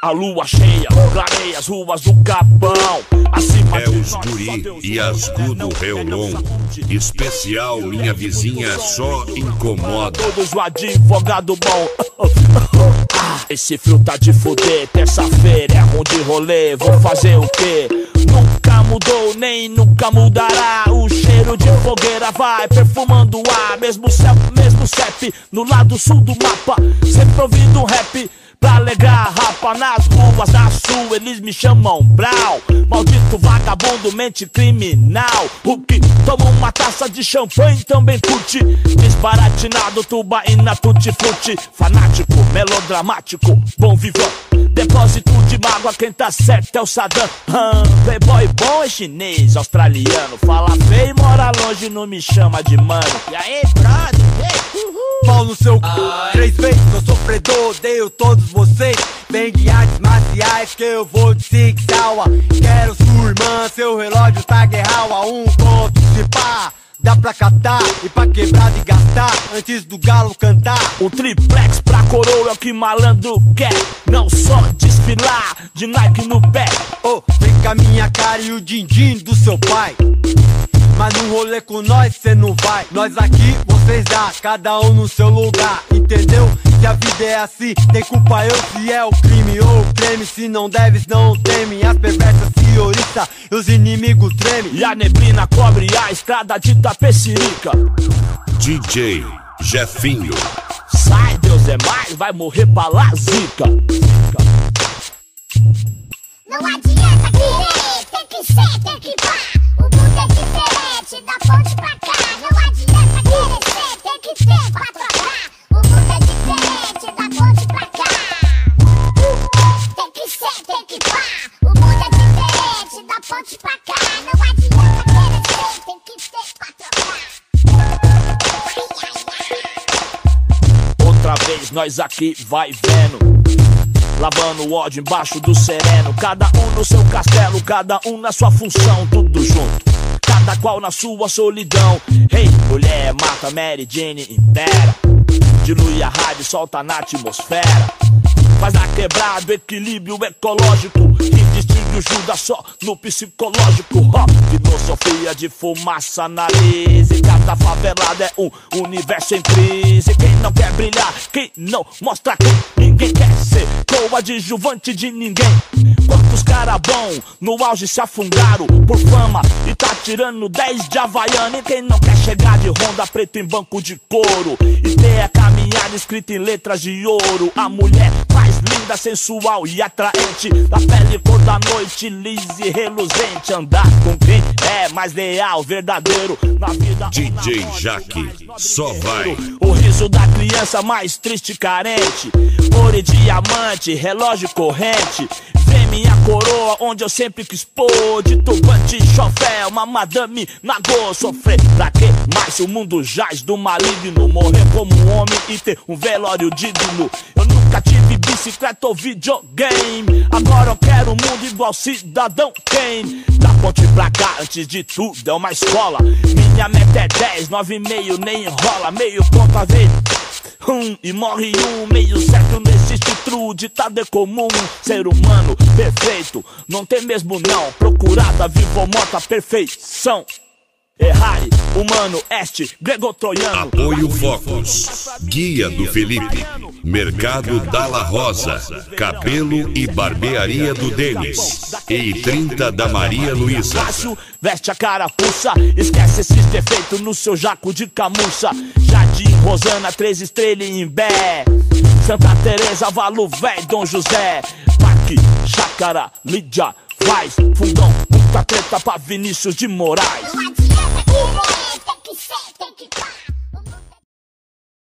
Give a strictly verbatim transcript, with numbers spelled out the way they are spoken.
A lua cheia clareia as ruas do Capão. Acima é os guri e as gu do Reolon. Especial minha vizinha só incomoda. Todos o advogado bom. Esse frio tá de fuder. Terça-feira é ruim de rolê. Vou fazer o quê? Nunca mudou, nem nunca mudará. O cheiro de fogueira vai perfumando o ar. Mesmo céu, mesmo C E P, no lado sul do mapa. Sempre ouvindo um rap pra alegrar rapa. Nas ruas da sul eles me chamam Brau. Maldito vagabundo, mente criminal. O que toma uma taça de champanhe também curte. Desbaratinado, tubaína, tutti-frutti. Fanático, melodramático, bom vivão. Depósito de mágoa, quem tá certo é o Saddam. hum, Playboy bom é chinês, australiano. Fala feio e mora longe, não me chama de mano. E aí, brother? Hey, uhul. Pau no seu c... Três vezes eu sofredor, odeio todos vocês. Vem de artes marciais que eu vou de Sig Sauer. Quero sua irmã, seu relógio tá guerral. A um ponto, se pá, dá pra catar e pra quebrar e gastar antes do galo cantar. Um triplex pra coroa é o que malandro quer. Não só desfilar de Nike no pé. Oh, vem com a minha cara e o din-din do seu pai. Mas no rolê com nós cê não vai. Nós aqui, vocês lá, cada um no seu lugar. Entendeu? Se a vida é assim, tem culpa eu se é o crime ou o creme. Se não deves, não teme. As perversas se oriçam e os inimigos tremem. E a neblina cobre a estrada de Tapecirica. D J Jefinho. Sai, Deus é mais, vai morrer pra lá, zica. Não adianta querer, tem que ser, tem que pá. O mundo é diferente, da ponte pra cá. Não adianta querer ser, tem que ter pra trocar. O mundo é diferente, da ponte pra cá. Tem que ser, tem que pá. O mundo é diferente, da ponte pra cá. Não adianta querer ser, tem que ter pra trocar. Outra vez nós aqui vai vendo. Lavando o ódio embaixo do sereno. Cada um no seu castelo, cada um na sua função. Tudo junto, cada qual na sua solidão. Hey, mulher, mata Mary Jane, impera. Dilui a rádio, solta na atmosfera. Faz na quebrada equilíbrio ecológico. E distingue o Judas só no psicológico. Ó, filosofia de fumaça na lise. Cada favelada é um universo em crise. Quem não quer brilhar, quem não mostra quem. Ninguém quer ser coadjuvante de ninguém. Quantos cara bom no auge se afundaram por fama e tá tirando dez de Havaiana. E quem não quer chegar de Honda preto em banco de couro e ter a caminhada escrita em letras de ouro. A mulher mais linda, sensual e atraente, da pele cor da noite, lisa e reluzente. Andar com quem é mais leal, verdadeiro na vida. D J Jaque, só vai. O riso da criança mais triste e carente. Ouro e diamante, relógio corrente. Vem minha coroa, onde eu sempre quis pôr. De turbante, chofé, uma madame nagô. Sofrer pra quê? Mas se o mundo jaz do maligno. Morrer como um homem e ter um velório digno. Eu nunca tive bicicleta ou videogame. Agora eu quero um mundo igual Cidadão Kane. Da ponte pra cá, antes de tudo, é uma escola. Minha meta é dez, nove e meio, nem enrola. Meio ponto a vez um, e morre um, meio certo, não existe true. Ditado é comum, ser humano perfeito não tem mesmo não. Procurada, viva ou morta, perfeição. Errare, humano, este, grego-troiano. Apoio Focus, Guia do Felipe, Mercado Dalla Rosa, Cabelo e Barbearia do Denis e trinta da Maria Luísa. Veste a carapuça, esquece esses defeitos no seu jaco de camuça. Jardim Rosana, três estrelas em Imbé. Santa Teresa, Valo Véi, Dom José. Parque, Chácara, Lídia, Vaz, Fundão, muita treta pra Vinícius de Moraes.